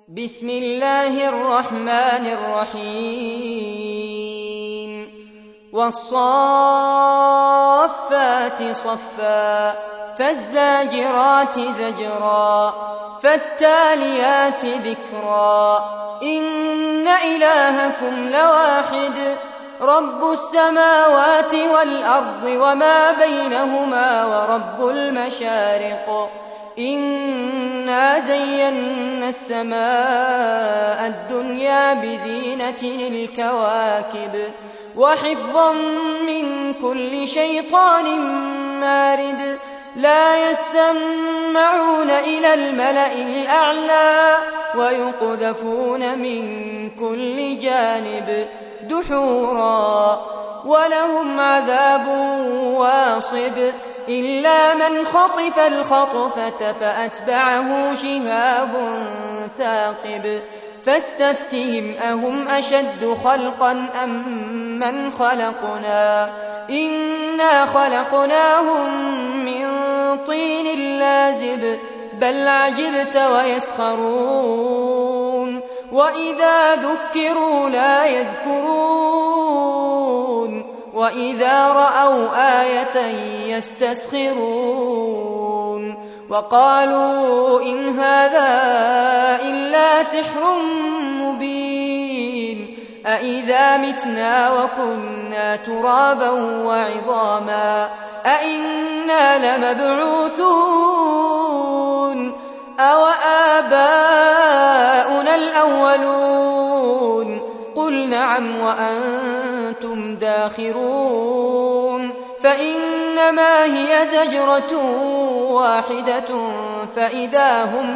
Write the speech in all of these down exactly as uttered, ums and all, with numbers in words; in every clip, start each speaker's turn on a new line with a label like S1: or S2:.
S1: بسم الله الرحمن الرحيم والصافات صفا فالزاجرات زجرا فالتاليات ذكرا إن إلهكم لواحد رب السماوات والأرض وما بينهما ورب المشارق إنا زينا السماء الدنيا بزينة الكواكب وحفظا من كل شيطان مارد لا يسمعون إلى الملأ الأعلى ويقذفون من كل جانب دحورا ولهم عذاب واصب إلا من خطف الخطفة فأتبعه شهاب ثاقب فاستفتهم أهم أشد خلقا أم من خلقنا إنا خلقناهم من طين لازب بل عجبت ويسخرون وإذا ذكروا لا يذكرون وإذا رأوا آية يستسخرون وقالوا إن هذا إلا سحر مبين أإذا متنا وكنا ترابا وعظاما أإنا لمبعوثون أو آباؤنا الأولون قل نعم وأنتم داخرون فإنما هي زجرة واحدة فإذا هم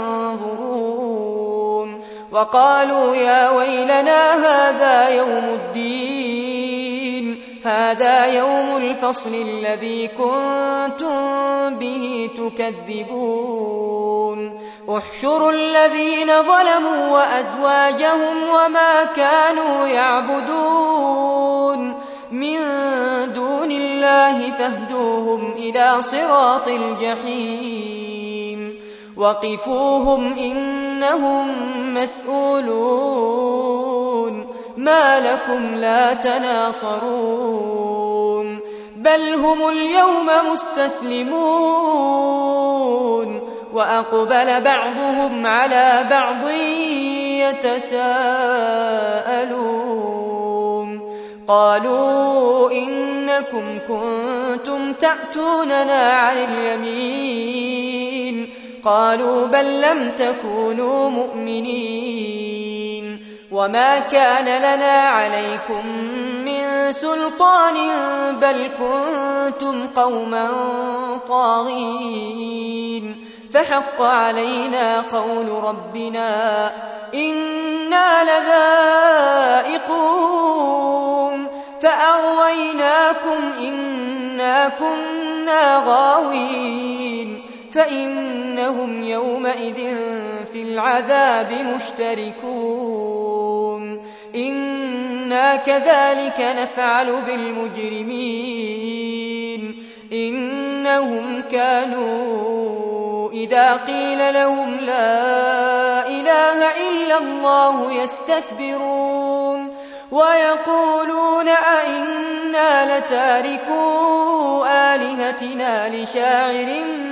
S1: ينظرون وقالوا يا ويلنا هذا يوم الدين هذا يوم الفصل الذي كنتم به تكذبون احشروا الذين ظلموا وأزواجهم وما كانوا يعبدون من دون الله فاهدوهم إلى صراط الجحيم وقفوهم إنهم مسؤولون ما لكم لا تناصرون بل هم اليوم مستسلمون وأقبل بعضهم على بعض يتساءلون قالوا إنكم كنتم تأتوننا عن اليمين قالوا بل لم تكونوا مؤمنين وما كان لنا عليكم من سلطان بل كنتم قوما طاغين فحق علينا قول ربنا إنا لذائقون فأغويناكم إنا كنا غاوين فإنهم يومئذ في العذاب مشتركون إنا كذلك نفعل بالمجرمين إنهم كانوا إذا قيل لهم لا إله إلا الله يستكبرون ويقولون أئنا لتاركو آلهتنا لشاعر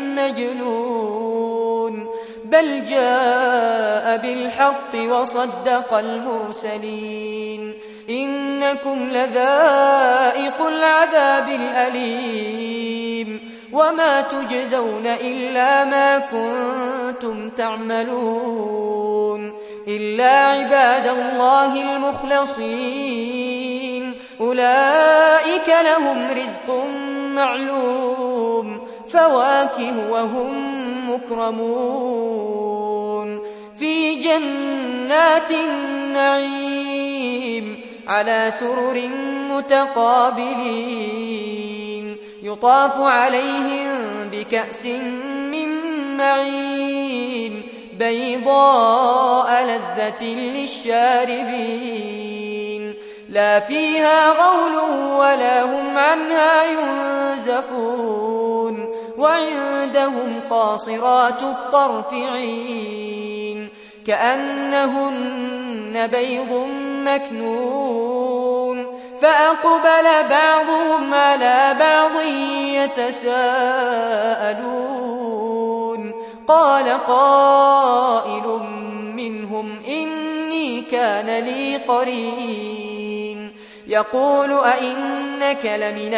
S1: مجنون بل جاء بالحق وصدق المرسلين إنكم لذائق العذاب الأليم وما تجزون إلا ما كنتم تعملون إلا عباد الله المخلصين أولئك لهم رزق معلوم فواكه وهم مكرمون في جنات النعيم على سرر متقابلين يطاف عليهم بكأس من معين بيضاء لذة للشاربين لا فيها غول ولا هم عنها ينزفون وعندهم قاصرات الطرف عين كأنهن بيض مكنون فأقبل بعضهم على بعض يتساءلون قال قائل منهم إني كان لي قرين يقول أئنك لمن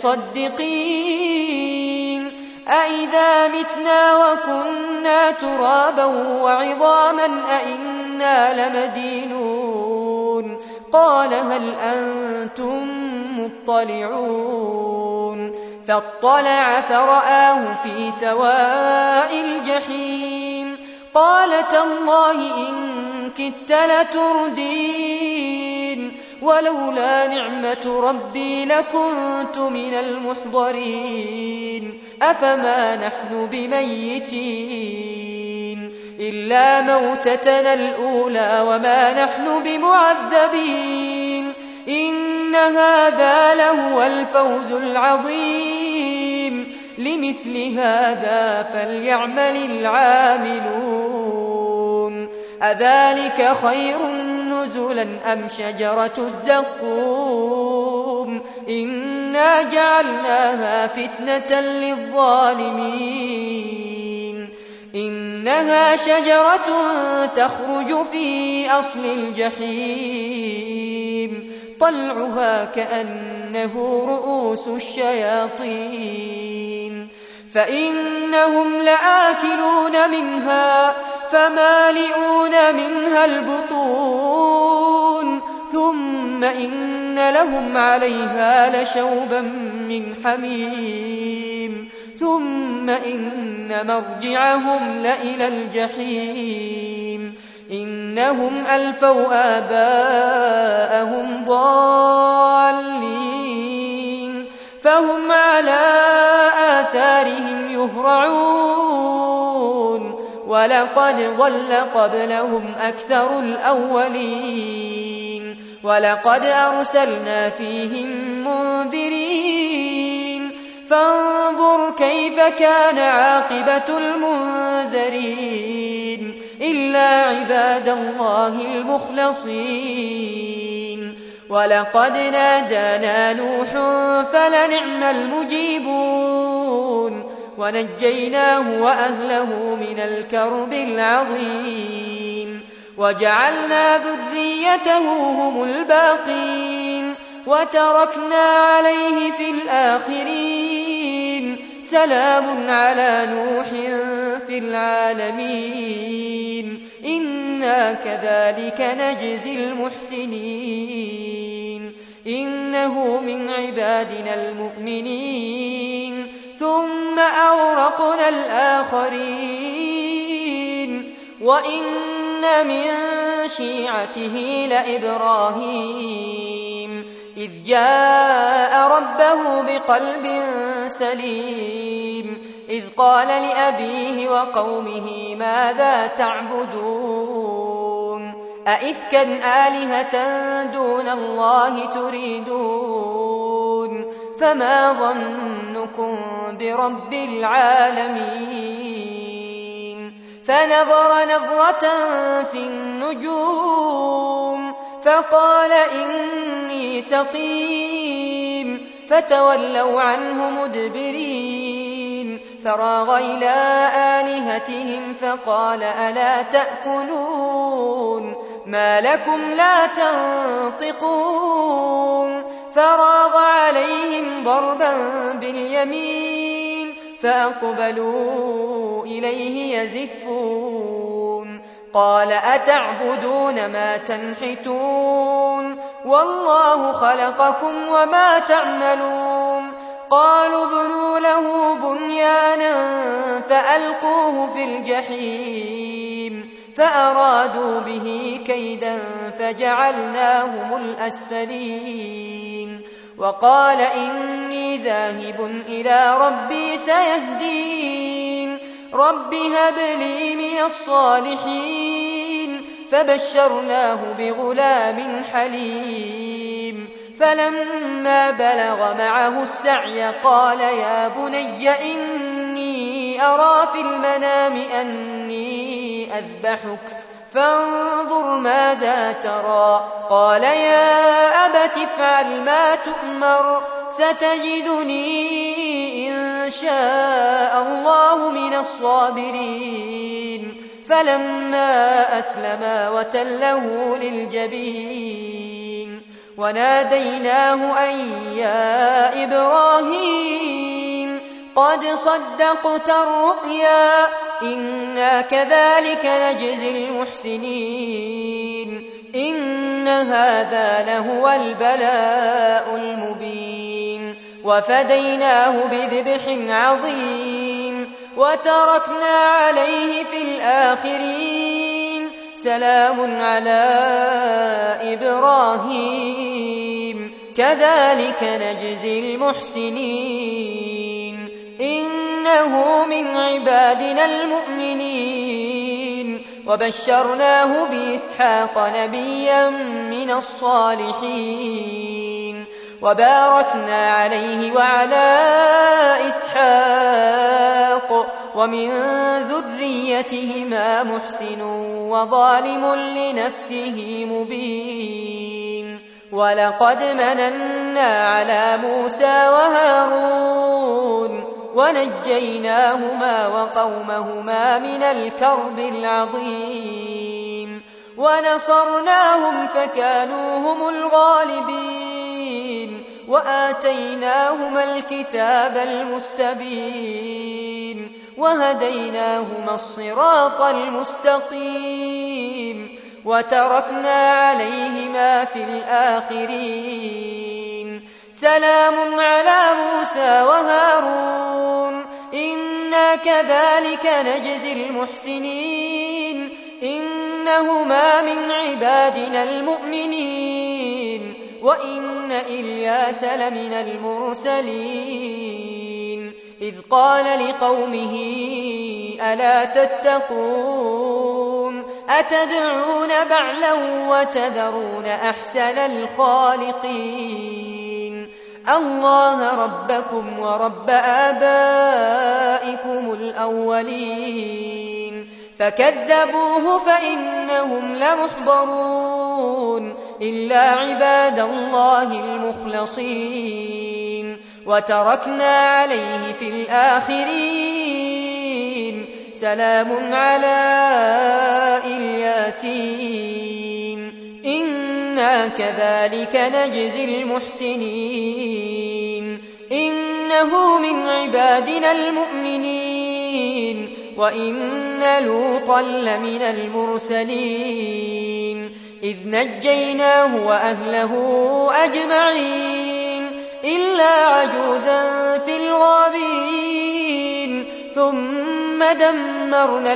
S1: المصدقين أئذا متنا وكنا ترابا وعظاما أئنا لمدينون قال هل أنتم مطلعون فاطلع فرآه في سواء الجحيم قال تالله إن كدت لتردين ولولا نعمة ربي لكنت من المحضرين أفما نحن بميتين إلا موتتنا الأولى وما نحن بمعذبين إن هذا لهو الفوز العظيم لمثل هذا فليعمل العاملون أذلك خير نزلا أم شجرة الزقوم إنا جعلناها فتنة للظالمين إنها شجرة تخرج في أصل الجحيم طلعها كأنه رؤوس الشياطين فإنهم لآكلون منها فمالئون منها البطون ثم إن لهم عليها لشوبا من حميم ثم إن مرجعهم لإلى الجحيم إنهم ألفوا آباءهم ضالين فهم على آثارهم يهرعون ولقد ضل قبلهم أكثر الأولين ولقد أرسلنا فيهم منذرين فانظر كيف كان عاقبة المنذرين إلا عباد الله المخلصين ولقد نادانا نوح فلنعم المجيبون ونجيناه وأهله من الكرب العظيم وجعلنا ذريته هم الباقين وتركنا عليه في الآخرين سلام على نوح في العالمين إنا كذلك نجزي المحسنين إنه من عبادنا المؤمنين ثم أورقنا الآخرين وإن من شيعته لإبراهيم إذ جاء ربه بقلب سليم إذ قال لأبيه وقومه ماذا تعبدون أئفكا آلهة دون الله تريدون فما ظنكم برب العالمين فنظر نظرة في النجوم فقال إني سقيم فتولوا عنه مدبرين فراغ إلى آلهتهم فقال ألا تأكلون ما لكم لا تنطقون فراغ عليهم ضربا باليمين فأقبلوا إليه يزفون قال أتعبدون ما تنحتون والله خلقكم وما تعملون قالوا ابنوا له بنيانا فألقوه في الجحيم فأرادوا به كيدا فجعلناهم الأسفلين وقال إني ذاهب إلى ربي سيهدين رب هب لي من الصالحين فبشرناه بغلام حليم فلما بلغ معه السعي قال يا بني إني أرى في المنام أني أذبحك فانظر ماذا ترى. قال يا أبت افعل ما تؤمر ستجدني إن شاء الله من الصابرين. فلما أسلما وتله للجبين وناديناه أن يا إبراهيم قد صدقت الرؤيا إنا كذلك نجزي المحسنين إن هذا لهو البلاء المبين. وفديناه بذبح عظيم وتركنا عليه في الآخرين سلام على إبراهيم كذلك نجزي المحسنين إنه من عبادنا المؤمنين. وبشرناه بإسحاق نبيا من الصالحين وباركنا عليه وعلى إسحاق ومن ذريتهما محسن وظالم لنفسه مبين. ولقد مننا على موسى وهارون ونجيناهما وقومهما من الكرب العظيم ونصرناهم فكانوا هم الغالبين وآتيناهما الكتاب المستبين وهديناهما الصراط المستقيم وتركنا عليهما في الآخرين سلام على موسى وهارون إنا كذلك نجزي المحسنين إنهما من عبادنا المؤمنين وإن إلياس لمن المرسلين إذ قال لقومه ألا تتقون أتدعون بعلا وتذرون أحسن الخالقين الله ربكم ورب آبائكم الأولين فكذبوه فإنهم لمحضرون إلا عباد الله المخلصين وتركنا عليه في الآخرين سلام على الياسين إنا كذلك نجزي المحسنين إنه من عبادنا المؤمنين وإن لوطا لمن المرسلين إذ نجيناه وأهله أجمعين إلا عجوزا في الغابرين ثم دمرنا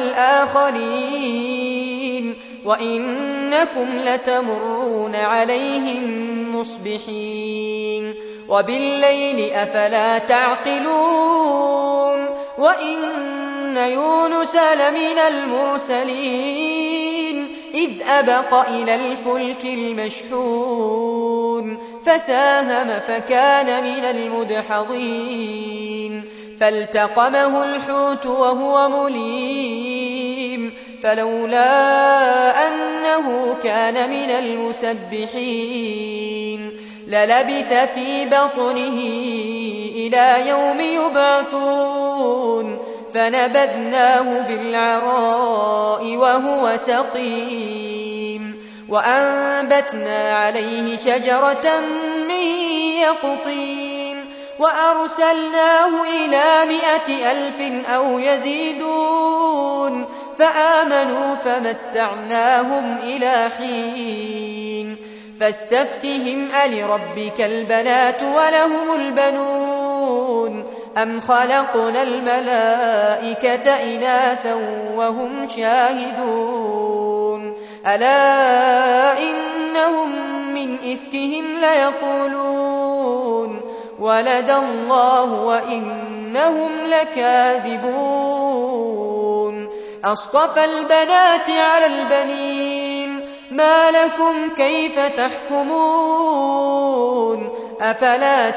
S1: الآخرين وإنكم لتمرون عليهم مصبحين وبالليل أفلا تعقلون وإن يونس لمن المرسلين إذ أبق إلى الفلك المشحون فساهم فكان من المدحضين فالتقمه الحوت وهو مليم فلولا أنه كان من المسبحين للبث في بطنه إلى يوم يبعثون فنبذناه بالعراء وهو سقيم وأنبتنا عليه شجرة من يقطين وأرسلناه إلى مائة ألف أو يزيدون فآمنوا فمتعناهم إلى حين فاستفتهم ألربك البنات ولهم البنون أم خلقنا الملائكة إناثا وهم شاهدون ألا إنهم من إفكهم ليقولون ولد الله وإنهم لكاذبون أصطفى البنات على البنين ما لكم كيف تحكمون أفلا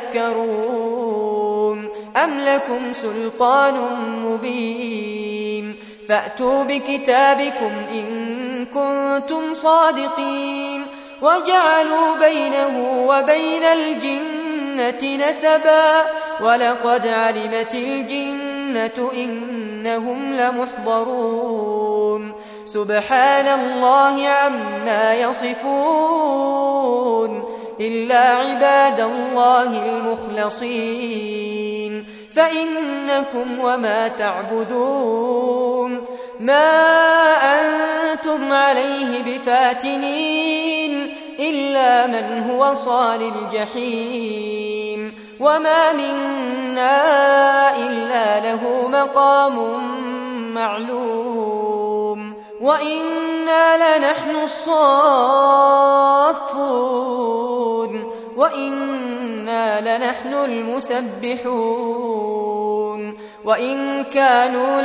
S1: تذكرون أم لكم سلطان مبين فأتوا بكتابكم إن كنتم صادقين وجعلوا بينه وبين الجنة نسبا ولقد علمت الجنة إنهم لمحضرون سبحان الله عما يصفون إلا عباد الله المخلصين فإنكم وما تعبدون ما أنتم عليه بفاتنين إلا من هو صال الجحيم وما منا إلا له مقام معلوم وإنا لنحن الصافون وإنا لنحن المسبحون وإن كانوا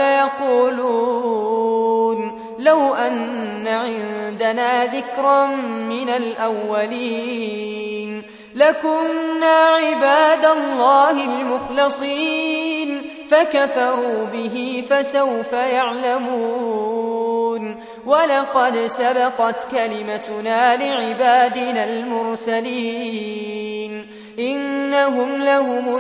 S1: ليقولون لو أن عندنا ذكرا من الأولين لكنا عباد الله المخلصين فكفروا به فسوف يعلمون ولقد سبقت كلمتنا لعبادنا المرسلين إنهم لهم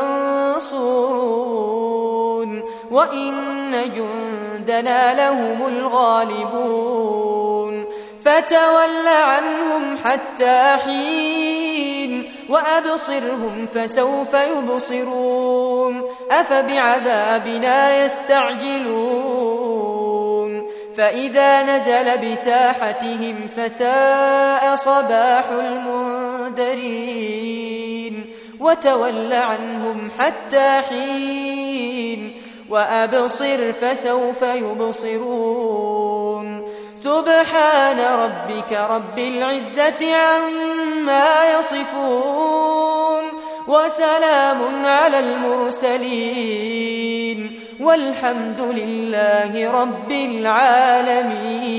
S1: المنصورون وإن جندنا لهم الغالبون فتول عنهم حتى حين وأبصرهم فسوف يبصرون أفبعذابنا يستعجلون فإذا نزل بساحتهم فساء صباح المنذرين وتول عنهم حتى حين وأبصر فسوف يبصرون سبحان ربك رب العزة عما يصفون وسلام على المرسلين والحمد لله رب العالمين.